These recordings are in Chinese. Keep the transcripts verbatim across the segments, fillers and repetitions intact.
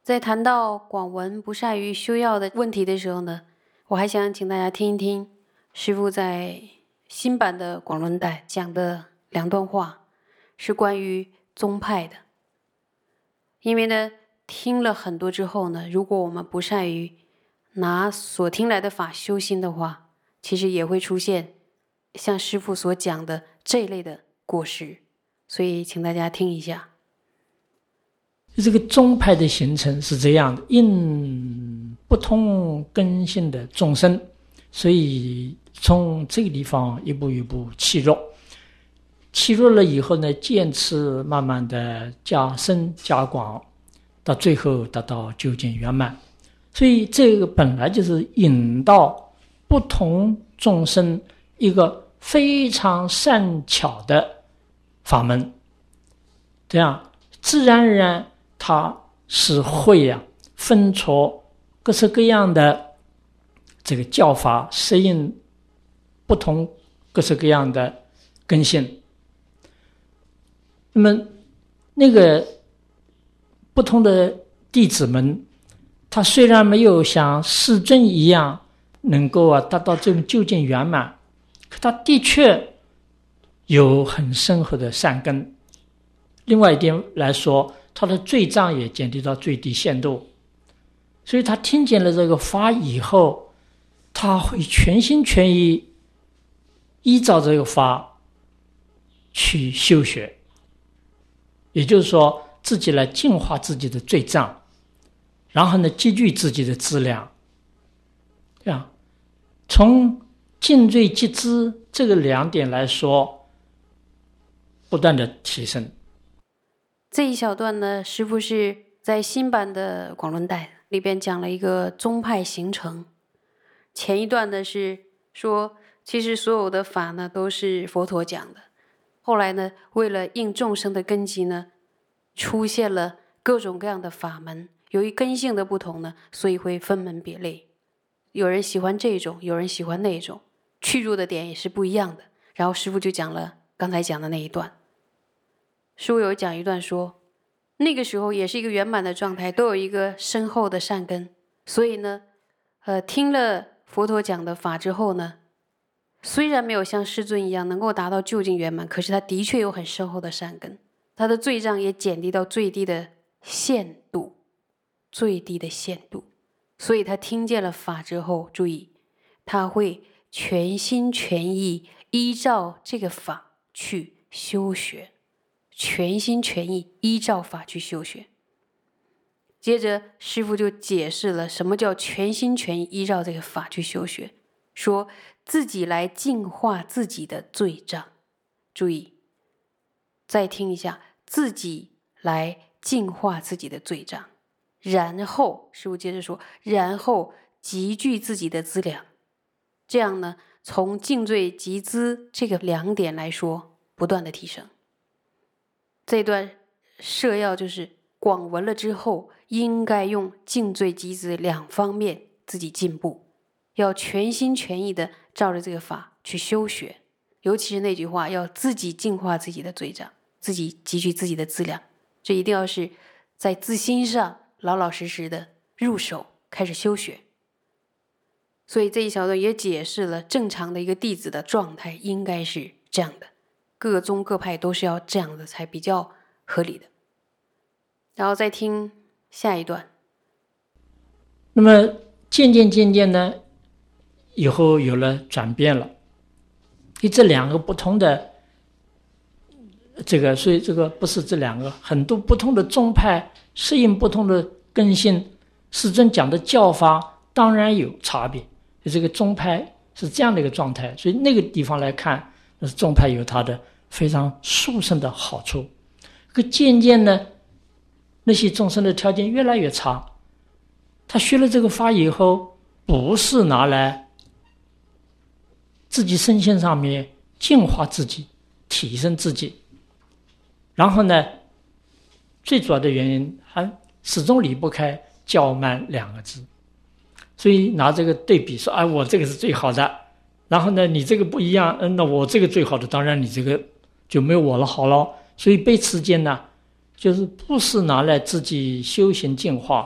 在谈到广文不善于修要的问题的时候呢，我还想请大家听一听师父在新版的广论带讲的两段话，是关于宗派的。因为呢，听了很多之后呢，如果我们不善于拿所听来的法修心的话，其实也会出现像师父所讲的这一类的过失。所以请大家听一下。 这个宗派的形成是这样的，因不同根性的众生，所以从这个地方一步一步契入，契入了以后呢，渐次慢慢的加深加广，到最后达到究竟圆满。所以这个本来就是引导不同众生一个非常善巧的法门，这样自然而然它是会啊分出各式各样的这个教法，适应不同各式各样的根性。那么那个不同的弟子们，他虽然没有像世尊一样能够啊达到这种究竟圆满，可他的确有很深厚的善根。另外一点来说，他的罪障也减低到最低限度，所以他听见了这个法以后，他会全心全意依照这个法去修学，也就是说自己来净化自己的罪障，然后呢积聚自己的资粮，这样从净罪积资这个两点来说，不断的提升。 这一小段呢，师父是在新版的广论带里边讲了一个宗派形成。前一段呢是说，其实所有的法呢都是佛陀讲的，后来呢为了应众生的根基呢，出现了各种各样的法门，由于根性的不同呢，所以会分门别类，有人喜欢这种，有人喜欢那种，去入的点也是不一样的。然后师父就讲了刚才讲的那一段。师父有讲一段说，那个时候也是一个圆满的状态，都有一个深厚的善根，所以呢呃，听了佛陀讲的法之后呢，虽然没有像世尊一样能够达到究竟圆满，可是他的确有很深厚的善根，他的罪障也减低到最低的限度，最低的限度。所以他听见了法之后，注意，他会全心全意依照这个法去修学，全心全意依照法去修学。接着师父就解释了什么叫全心全意依照这个法去修学，说自己来净化自己的罪障。注意，再听一下，自己来净化自己的罪障，然后师父接着说，然后集聚自己的资粮。这样呢，从净罪集资这个两点来说，不断的提升。这段摄要就是广闻了之后，应该用净罪集资两方面自己进步，要全心全意的照着这个法去修学，尤其是那句话，要自己净化自己的罪障，自己集聚自己的资粮，这一定要是在自心上老老实实的入手开始修学。所以这一小段也解释了正常的一个弟子的状态应该是这样的，各宗各派都是要这样的才比较合理的。然后再听下一段。 那么渐渐渐渐呢，以后有了转变了，因为这两个不同的这个，所以这个不是这两个，很多不同的宗派适应不同的根性，世尊讲的教法当然有差别。这个宗派是这样的一个状态，所以那个地方来看，那是宗派有它的非常殊胜的好处。可渐渐呢，那些众生的条件越来越差，他学了这个法以后，不是拿来自己身心上面净化自己、提升自己，然后呢，最主要的原因还始终离不开骄慢两个字。所以拿这个对比说，哎，我这个是最好的，然后呢，你这个不一样，嗯，那我这个最好的，当然你这个就没有我了好了。所以彼此间呢，就是不是拿来自己修行净化，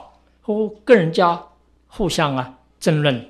和个人家互相啊争论。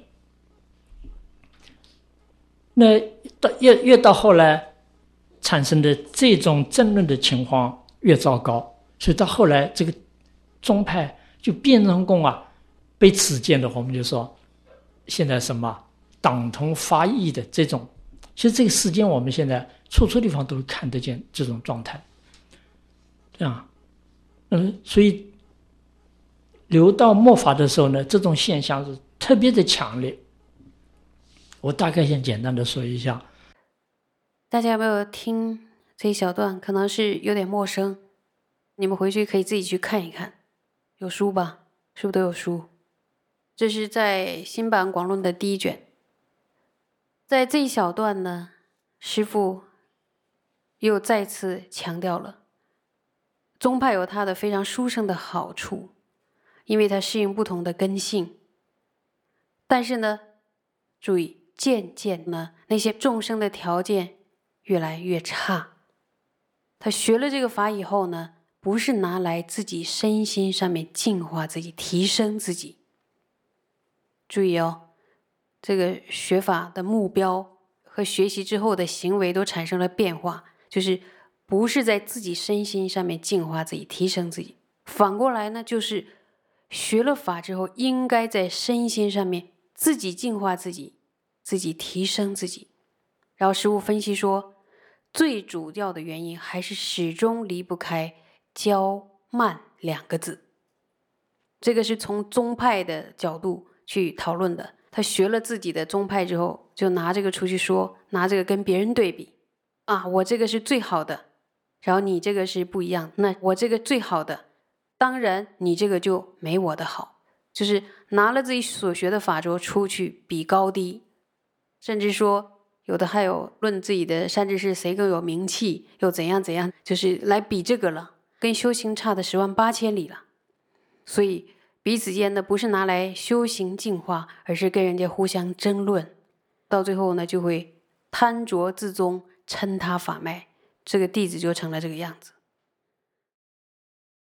那到越越到后来产生的这种争论的情况越糟糕，所以到后来这个宗派就变成功啊，被此见的我们就说现在什么党同伐异的这种，其实这个世间我们现在处处地方都看得见这种状态。这样，嗯，所以留到末法的时候呢，这种现象是特别的强烈。我大概先简单的说一下。 大家有没有听这一小段？可能是有点陌生，你们回去可以自己去看一看。有书吧？是不是都有书？这是在新版广论的第一卷。在这一小段呢，师父又再次强调了宗派有它的非常殊胜的好处，因为它适应不同的根性。但是呢，注意渐渐呢，那些众生的条件越来越差。他学了这个法以后呢，不是拿来自己身心上面净化自己、提升自己。注意哦，这个学法的目标和学习之后的行为都产生了变化，就是不是在自己身心上面净化自己、提升自己，反过来呢，就是学了法之后，应该在身心上面自己净化自己，自己提升自己。然后师父分析说，最主要的原因还是始终离不开骄慢两个字。这个是从宗派的角度去讨论的。他学了自己的宗派之后，就拿这个出去说，拿这个跟别人对比啊，我这个是最好的，然后你这个是不一样，那我这个最好的，当然你这个就没我的好，就是拿了自己所学的法则出去比高低，甚至说有的还有论自己的善知识谁更有名气，又怎样怎样，就是来比这个了，跟修行差的十万八千里了。所以彼此间呢，不是拿来修行净化，而是跟人家互相争论，到最后呢，就会贪着自宗，称他法脉，这个弟子就成了这个样子。